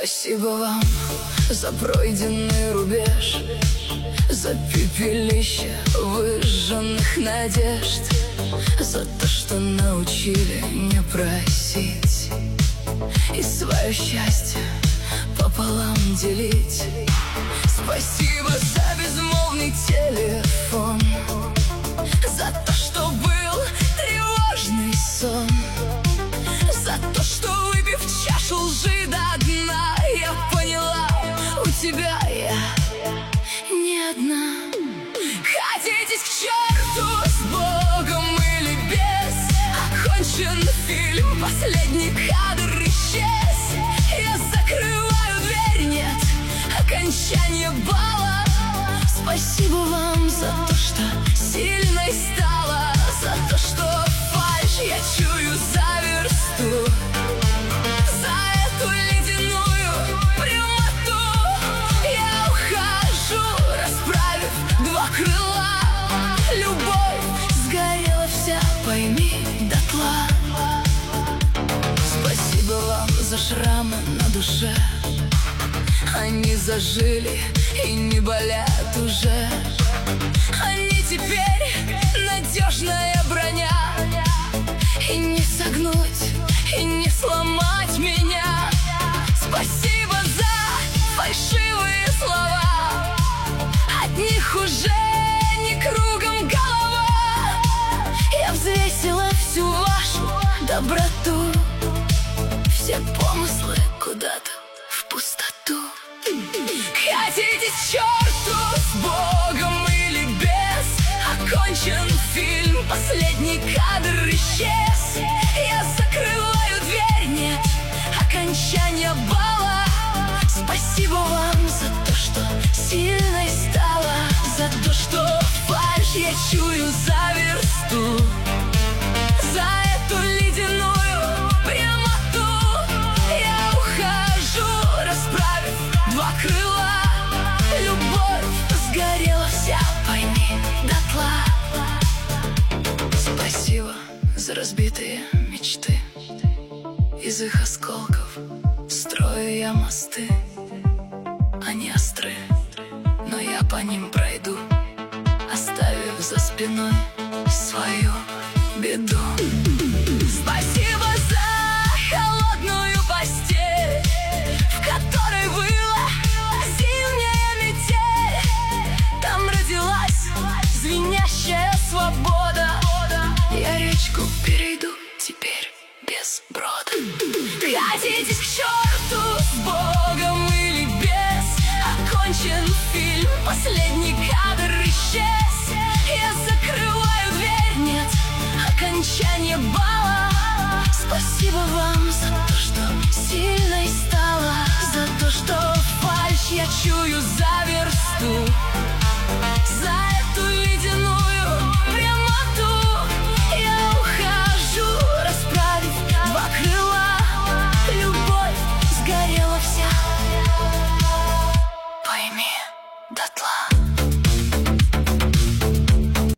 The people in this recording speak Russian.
Спасибо вам за пройденный рубеж, за пепелище выжженных надежд, за то, что научили не просить и свое счастье пополам делить. Спасибо за безмолвный телефон, за то, что был тревожный сон, за то, что, выпив чашу лжи до дна, я поняла, у тебя я не одна. Хотите к черту с Богом или без? Окончен фильм, последний кадр исчез. Я закрываю дверь, нет окончания бала. Спасибо вам за то, что сильной стала, за то, что фальшь я чую за версту, за эту ледяную прямоту. Я ухожу, расправив два крыла. Любовь сгорела вся, пойми, дотла. Спасибо вам за шрамы на душе, они зажили и не болят уже. Они теперь надежная броня, и не согнуть, и не сломать меня. Спасибо за фальшивые слова, от них уже не кругом голова. Я взвесила всю вашу доброту, все помыслы куда-то в пустоту. Хотите к черту с Богом или без? Окончен фильм, последний кадр исчез. Я закрываю дверь, нет окончания бала. Спасибо вам за то, что сильной стала, за то, что фальшь я чую за версту, за эту ледяную прямоту. Я ухожу, расправив два крыла. Любовь сгорела вся, пойми, дотла. Спасибо за разбитые мечты, из их осколков строю я мосты. Они остры, но я по ним пройду, оставив за спиной свою беду. Спасибо за холодную постель, в которой выла зимняя метель. Там родилась звенящая свобода. Я речку перейду теперь без брода. Хотите к черту с Богом или без? Окончен фильм, последний кадр исчез. Я закрываю дверь, нет окончания бала. Спасибо вам за то, что сильной стала, за то, что фальшь я чую за версту,